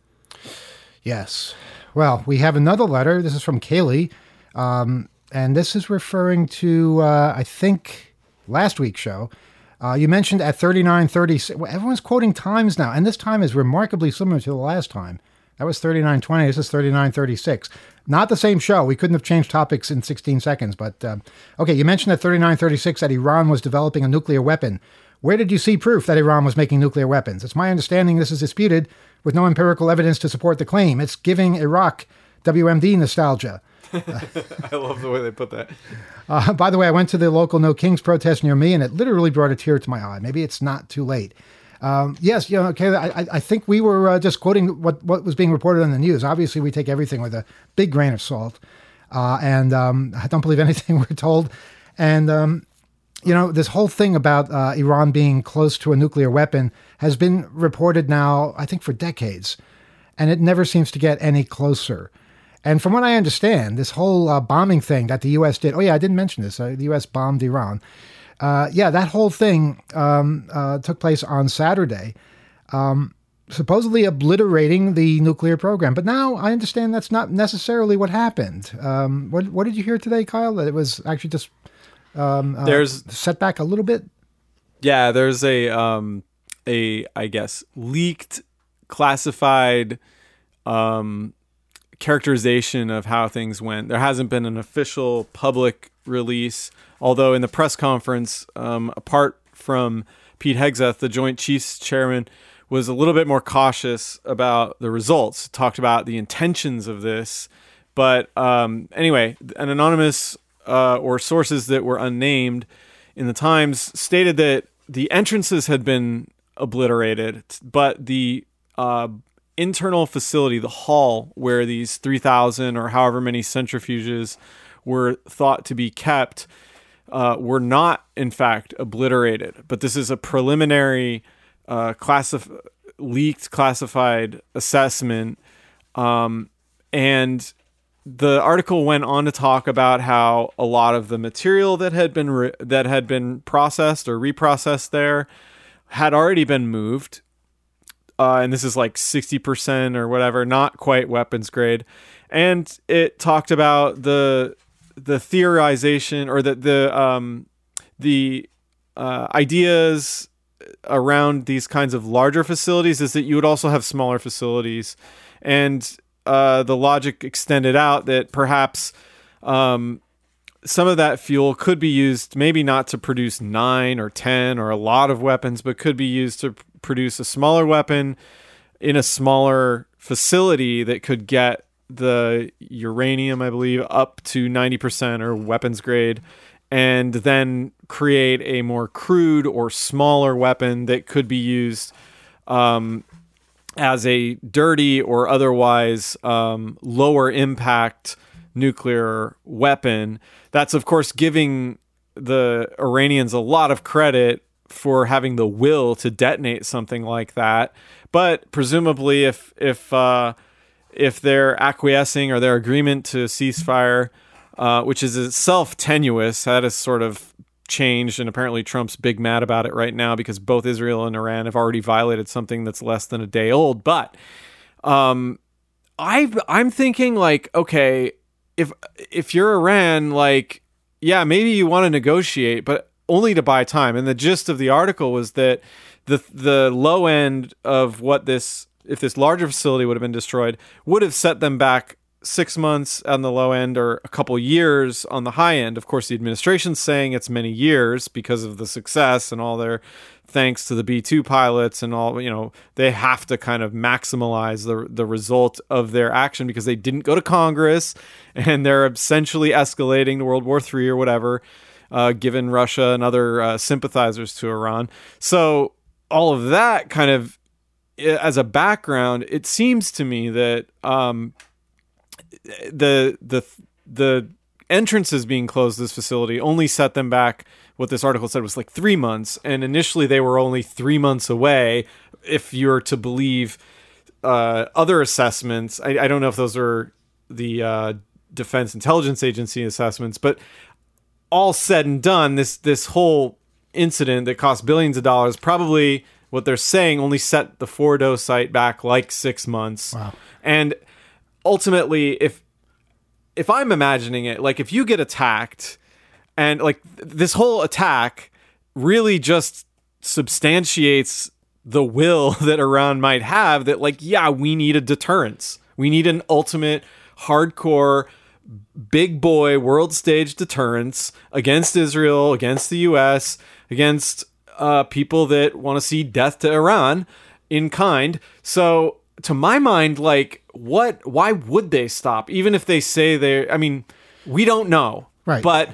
Yes. Well, we have another letter. This is from Kaylee. Um, and this is referring to, uh, I think, last week's show. Uh, you mentioned at thirty-nine thirty, well, everyone's quoting times now, and this time is remarkably similar to the last time. That was thirty-nine twenty. This is thirty-nine thirty-six. Not the same show. We couldn't have changed topics in sixteen seconds. But, uh, okay, you mentioned at thirty-nine thirty-six that Iran was developing a nuclear weapon. Where did you see proof that Iran was making nuclear weapons? It's my understanding this is disputed with no empirical evidence to support the claim. It's giving Iraq W M D nostalgia. I love the way they put that. Uh, by the way, I went to the local No Kings protest near me, and it literally brought a tear to my eye. Maybe it's not too late. Um, yes, you know, okay, I, I think we were uh, just quoting what, what was being reported on the news. Obviously, we take everything with a big grain of salt, uh, and um, I don't believe anything we're told. And, um, you know, this whole thing about uh, Iran being close to a nuclear weapon has been reported now, I think, for decades, and it never seems to get any closer. And from what I understand, this whole uh, bombing thing that the U S did, oh yeah, I didn't mention this, uh, the U S bombed Iran. Uh, yeah, that whole thing um, uh, took place on Saturday, um, supposedly obliterating the nuclear program. But now I understand that's not necessarily what happened. Um, what, what did you hear today, Kyle? That it was actually just um, uh, there's set back a little bit? Yeah, there's a, um, a I guess, leaked, classified um, characterization of how things went. There hasn't been an official public release, although in the press conference, um, apart from Pete Hegseth, the Joint Chiefs Chairman, was a little bit more cautious about the results, talked about the intentions of this. But um, anyway, an anonymous uh, or sources that were unnamed in the Times stated that the entrances had been obliterated, but the uh, internal facility, the hall where these three thousand or however many centrifuges were thought to be kept, uh, were not, in fact, obliterated. But this is a preliminary uh, classif- leaked, classified assessment. Um, and the article went on to talk about how a lot of the material that had been re- that had been processed or reprocessed there had already been moved. uh, and this is like sixty percent or whatever, not quite weapons grade. And it talked about the the theorization or the the um, the uh, ideas around these kinds of larger facilities is that you would also have smaller facilities, and uh, the logic extended out that perhaps um, some of that fuel could be used maybe not to produce nine or ten or a lot of weapons, but could be used to p- produce a smaller weapon in a smaller facility that could get the uranium, I believe, up to ninety percent or weapons grade, and then create a more crude or smaller weapon that could be used um, as a dirty or otherwise um, lower impact nuclear weapon. That's, of course, giving the Iranians a lot of credit for having the will to detonate something like that. But presumably, if if uh, if they're acquiescing or their agreement to ceasefire, uh, which is itself tenuous, that has sort of changed, and apparently Trump's big mad about it right now because both Israel and Iran have already violated something that's less than a day old. But um, I've, I'm thinking like, okay, if if you're Iran, like, yeah, maybe you want to negotiate, but only to buy time. And the gist of the article was that the the low end of what this, if this larger facility would have been destroyed, would have set them back six months on the low end or a couple years on the high end. Of course, the administration's saying it's many years because of the success and all their thanks to the B two pilots and all, you know, they have to kind of maximize the the result of their action because they didn't go to Congress and they're essentially escalating to World War Three or whatever, uh, given Russia and other uh, sympathizers to Iran. So all of that kind of as a background, it seems to me that um, the the the entrances being closed to this facility only set them back, what this article said was like three months. And initially they were only three months away, if you're to believe uh, other assessments. I, I don't know if those are the uh, Defense Intelligence Agency assessments, but all said and done, this this whole incident that cost billions of dollars, probably what they're saying only set the Fordo site back like six months. Wow. And ultimately, if if I'm imagining it, like if you get attacked and like th- this whole attack really just substantiates the will that Iran might have that like, yeah, we need a deterrence. We need an ultimate hardcore big boy world stage deterrence against Israel, against the U S, against uh, people that want to see death to Iran in kind. So to my mind, like, what? Why would they stop? Even if they say they, I mean, we don't know, right? But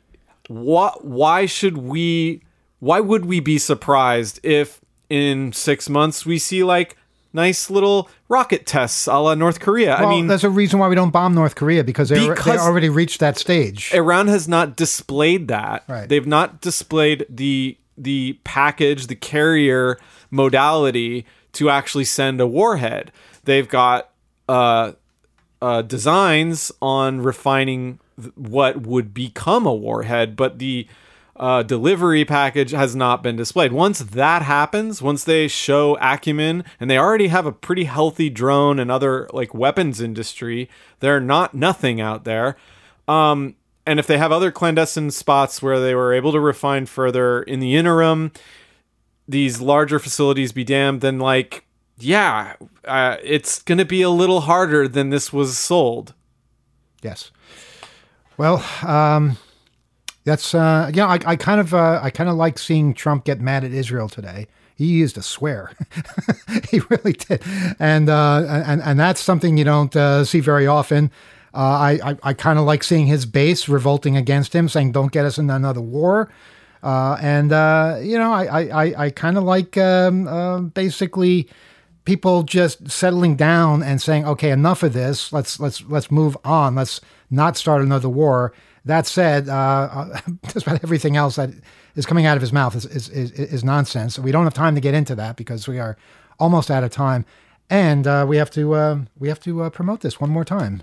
what? Why should we? Why would we be surprised if in six months we see like nice little rocket tests a la North Korea? Well, I mean, there's a reason why we don't bomb North Korea because they because they already reached that stage. Iran has not displayed that. Right. They've not displayed the the package, the carrier modality to actually send a warhead. They've got uh, uh, designs on refining th- what would become a warhead, but the uh, delivery package has not been displayed. Once that happens, once they show acumen, and they already have a pretty healthy drone and other like weapons industry, they're not nothing out there. Um, and if they have other clandestine spots where they were able to refine further in the interim, these larger facilities be damned, then like, yeah, uh, it's going to be a little harder than this was sold. Yes. Well, um, that's uh, yeah. I, I kind of uh, I kind of like seeing Trump get mad at Israel today. He used a swear. He really did, and uh, and and that's something you don't uh, see very often. Uh, I I, I kind of like seeing his base revolting against him, saying, "Don't get us in another war." Uh, and uh, you know, I I I kind of like um, uh, basically people just settling down and saying, okay, enough of this. Let's let's let's move on. Let's not start another war. That said, uh, despite everything else that is coming out of his mouth is, is, is, is nonsense. We don't have time to get into that because we are almost out of time. And uh, we have to uh, we have to uh, promote this one more time.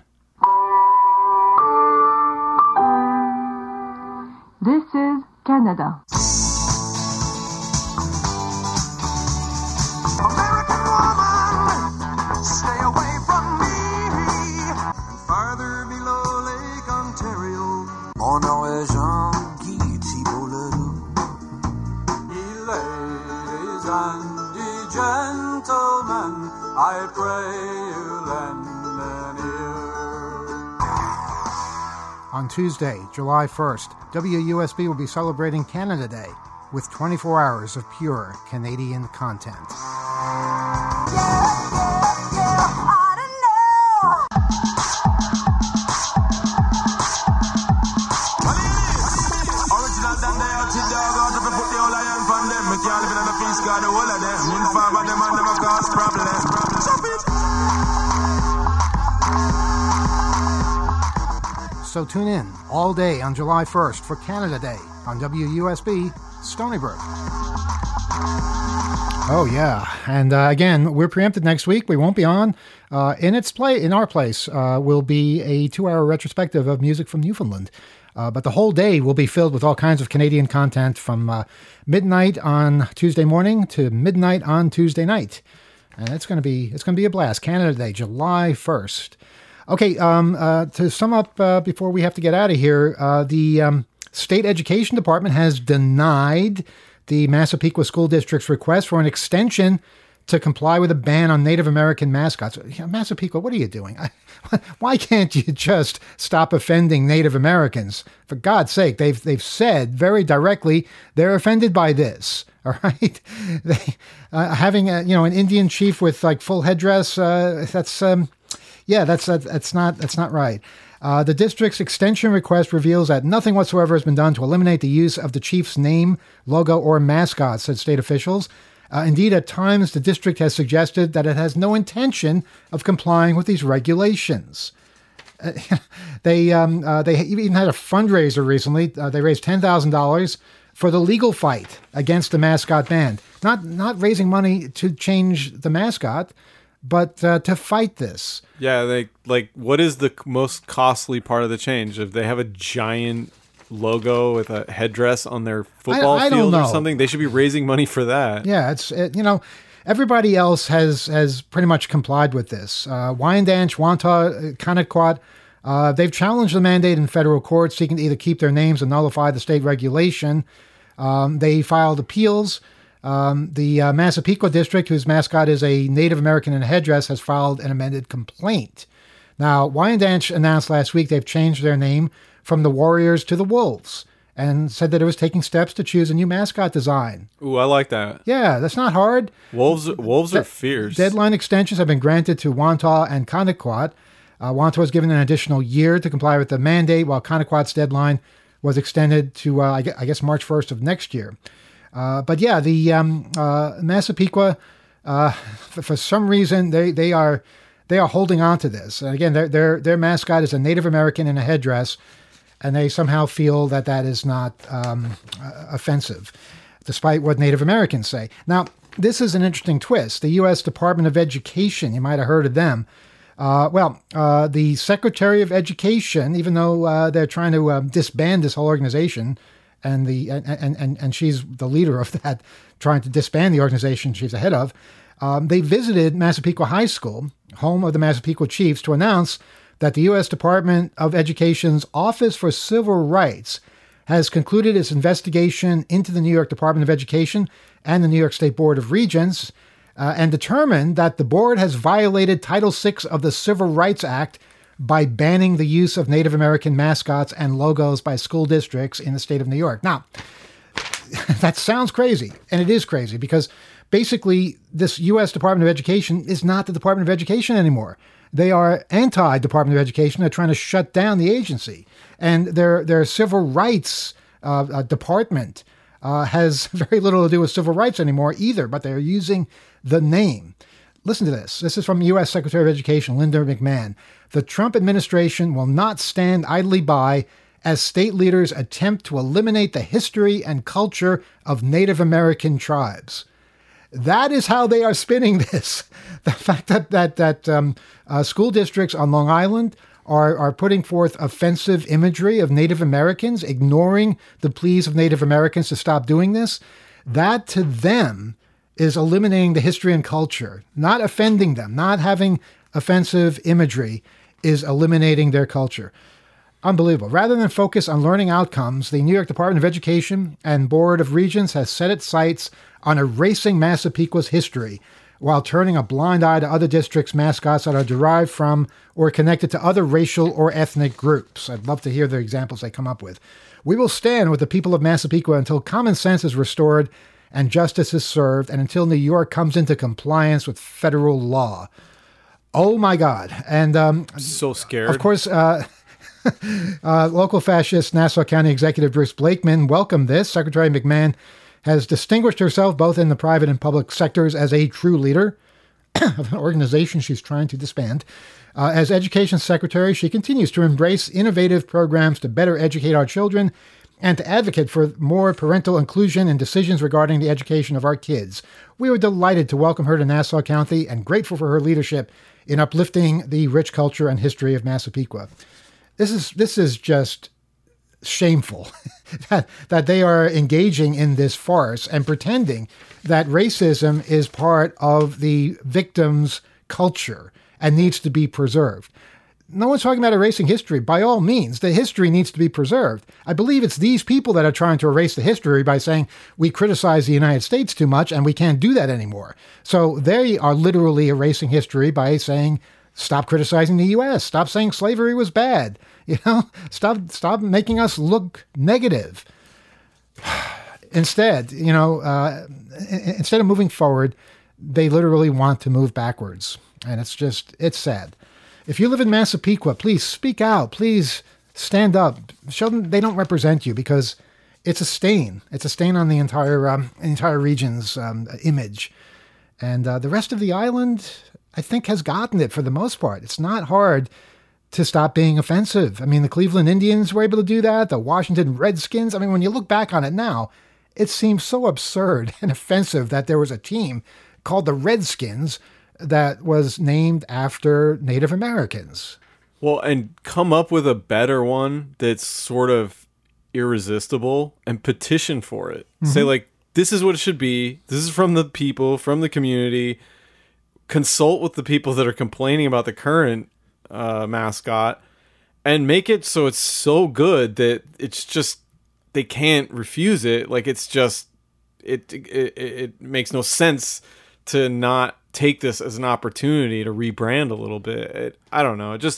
This is Canada. American woman. farther below Lake Ontario. Mon nom est Jean-Guy Thibault-Ledoux. Ladies and gentlemen, I pray you lend an ear. On Tuesday, July first, W U S B will be celebrating Canada Day with twenty-four hours of pure Canadian content. Yeah, yeah, yeah, I don't know. Original than they are, till dog out if I put the whole iron from them. Me can't live in a peace, got the whole of them. In farm of them and them a cause problem. Stop it. So tune in all day on July first for Canada Day on W U S B Stony Brook. Oh yeah, and uh, again, we're preempted next week. We won't be on. Uh, in its play, in our place, uh, will be a two-hour retrospective of music from Newfoundland. Uh, but the whole day will be filled with all kinds of Canadian content from uh, midnight on Tuesday morning to midnight on Tuesday night, and it's going to be it's going to be a blast. Canada Day, July first. Okay, um, uh, to sum up uh, before we have to get out of here, uh, the um, State Education Department has denied the Massapequa School District's request for an extension to comply with a ban on Native American mascots. Massapequa, what are you doing? Why can't you just stop offending Native Americans? For God's sake, they've they've said very directly they're offended by this. All right, they, uh, having a, you know an Indian chief with like full headdress. Uh, that's um, yeah, that's that, that's not that's not right. Uh, the district's extension request reveals that nothing whatsoever has been done to eliminate the use of the chief's name, logo, or mascot, said state officials. Uh, indeed, at times, the district has suggested that it has no intention of complying with these regulations. Uh, they um, uh, they even had a fundraiser recently. Uh, they raised ten thousand dollars for the legal fight against the mascot ban. Not not raising money to change the mascot, but uh, to fight this. Yeah, they like. What is the most costly part of the change? If they have a giant logo with a headdress on their football I, I field don't or know. something, they should be raising money for that. Yeah, it's it, you know, everybody else has has pretty much complied with this. Uh, Wyandanch, Wantagh, Connetquot, uh, they've challenged the mandate in federal court, seeking to either keep their names or nullify the state regulation. Um, they filed appeals. Um, the uh, Massapequa district, whose mascot is a Native American in a headdress, has filed an amended complaint. Now, Wyandanch announced last week they've changed their name from the Warriors to the Wolves, and said that it was taking steps to choose a new mascot design. Ooh, I like that. Yeah, that's not hard. Wolves wolves De- are fierce. Deadline extensions have been granted to Wantagh and Connetquot. Uh, Wantagh was given an additional year to comply with the mandate, while Connetquot's deadline was extended to, uh, I, guess, I guess, March first of next year. Uh, but yeah, the um, uh, Massapequa, uh, for, for some reason, they they are they are holding on to this. And again, their their their mascot is a Native American in a headdress, and they somehow feel that that is not um, uh, offensive, despite what Native Americans say. Now, this is an interesting twist. The U S Department of Education, you might have heard of them. Uh, well, uh, the Secretary of Education, even though uh, they're trying to uh, disband this whole organization, and the and, and and she's the leader of that, trying to disband the organization she's the head of, um, they visited Massapequa High School, home of the Massapequa Chiefs, to announce that the U S Department of Education's Office for Civil Rights has concluded its investigation into the New York Department of Education and the New York State Board of Regents, uh, and determined that the board has violated Title six of the Civil Rights Act by banning the use of Native American mascots and logos by school districts in the state of New York. Now, that sounds crazy, and it is crazy, because basically this U S Department of Education is not the Department of Education anymore. They are anti-Department of Education. They're trying to shut down the agency. And their their civil rights uh, uh, department uh, has very little to do with civil rights anymore either, but they're using the name. Listen to this. This is from U S Secretary of Education, Linda McMahon. The Trump administration will not stand idly by as state leaders attempt to eliminate the history and culture of Native American tribes. That is how they are spinning this. The fact that that that um, uh, school districts on Long Island are are putting forth offensive imagery of Native Americans, ignoring the pleas of Native Americans to stop doing this, that to them is eliminating the history and culture, not offending them, not having offensive imagery. is eliminating their culture. Unbelievable. Rather than focus on learning outcomes, the New York Department of Education and Board of Regents has set its sights on erasing Massapequa's history while turning a blind eye to other districts' mascots that are derived from or connected to other racial or ethnic groups. I'd love to hear the examples they come up with. We will stand with the people of Massapequa until common sense is restored and justice is served, and until New York comes into compliance with federal law. Oh, my God. And um, so scared. Of course, uh, uh, local fascist Nassau County Executive Bruce Blakeman welcomed this. Secretary McMahon has distinguished herself both in the private and public sectors as a true leader of an organization she's trying to disband. Uh, as Education Secretary, she continues to embrace innovative programs to better educate our children and to advocate for more parental inclusion in decisions regarding the education of our kids. We were delighted to welcome her to Nassau County and grateful for her leadership in uplifting the rich culture and history of Massapequa. This is this is just shameful that, that they are engaging in this farce and pretending that racism is part of the victim's culture and needs to be preserved. No one's talking about erasing history. By all means, the history needs to be preserved. I believe it's these people that are trying to erase the history by saying we criticize the United States too much and we can't do that anymore. So they are literally erasing history by saying, stop criticizing the U S. Stop saying slavery was bad. You know, stop stop making us look negative. Instead, you know, uh, instead of moving forward, they literally want to move backwards. And it's just, it's sad. If you live in Massapequa, please speak out. Please stand up. Show them they don't represent you, because it's a stain. It's a stain on the entire um, entire region's um, image. And uh, the rest of the island, I think, has gotten it for the most part. It's not hard to stop being offensive. I mean, the Cleveland Indians were able to do that. The Washington Redskins. I mean, when you look back on it now, it seems so absurd and offensive that there was a team called the Redskins that was named after Native Americans. Well, and come up with a better one that's sort of irresistible and petition for it. Mm-hmm. Say, like, this is what it should be. This is from the people, from the community. Consult with the people that are complaining about the current uh, mascot and make it so it's so good that it's just, they can't refuse it. Like, it's just, it, it, it makes no sense to not take this as an opportunity to rebrand a little bit. It, I don't know. Just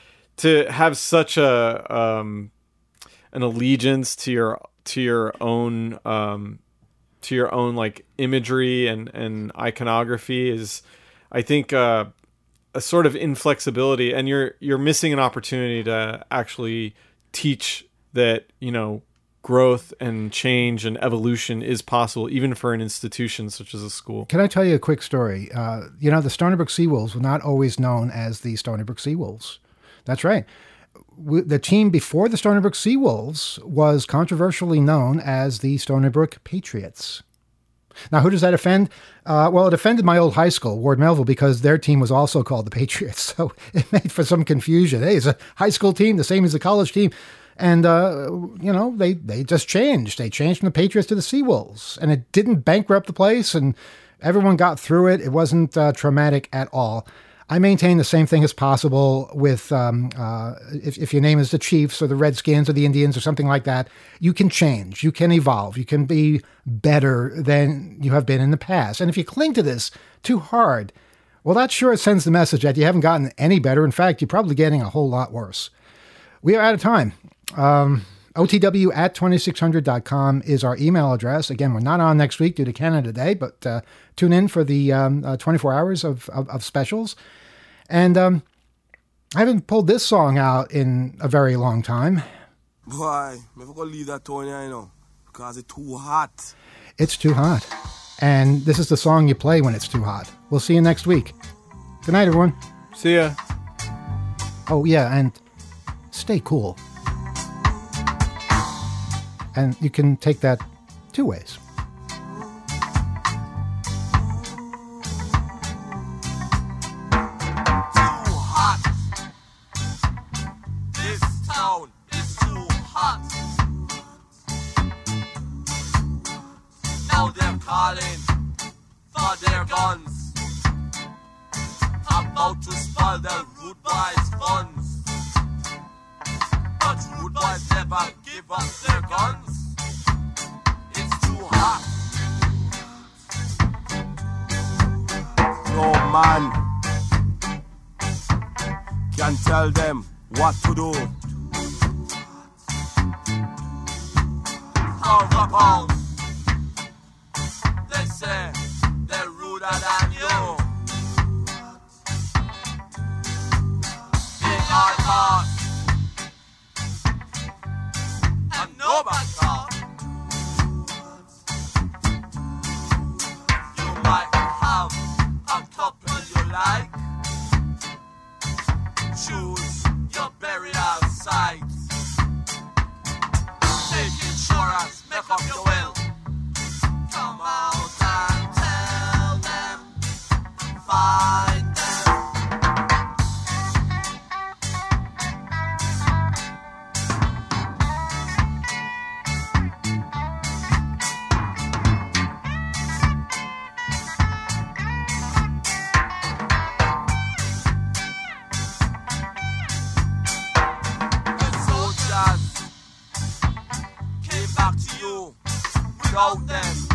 to have such a, um, an allegiance to your, to your own, um, to your own like imagery and, and iconography is, I think, uh, a sort of inflexibility, and you're you're missing an opportunity to actually teach that, you know, growth and change and evolution is possible, even for an institution such as a school. Can I tell you a quick story? Uh, you know, the Stony Brook Seawolves were not always known as the Stony Brook Seawolves. That's right. We, the team before the Stony Brook Seawolves was controversially known as the Stony Brook Patriots. Now, who does that offend? Uh, well, it offended my old high school, Ward Melville, because their team was also called the Patriots. So it made for some confusion. Hey, it's a high school team, the same as the college team. And, uh, you know, they, they just changed. They changed from the Patriots to the Seawolves. And it didn't bankrupt the place, and everyone got through it. It wasn't uh, traumatic at all. I maintain the same thing as possible with, um, uh, if, if your name is the Chiefs or the Redskins or the Indians or something like that, you can change, you can evolve, you can be better than you have been in the past. And if you cling to this too hard, well, that sure sends the message that you haven't gotten any better. In fact, you're probably getting a whole lot worse. We are out of time. Um, O T W at twenty-six hundred dot com is our email address. Again, we're not on next week due to Canada Day, but uh, tune in for the um, uh, twenty-four hours of, of, of specials. And um, I haven't pulled this song out in a very long time. Boy, I'm going to leave that tone here, you know, because it's too hot. It's too hot. And this is the song you play when it's too hot. We'll see you next week. Good night, everyone. See ya. Oh, yeah, and stay cool. And you can take that two ways. Calling for their guns, about to spoil the rude boys' funds. Good boys never give up their guns. It's too hot. No man can tell them what to do. Or rock on. They say they're ruder than you. In our heart, and nobody thought you might have a couple you like. Choose your burial site. Take insurance, make up your will. Come out and tell them, find them. The soldiers came back to you without them.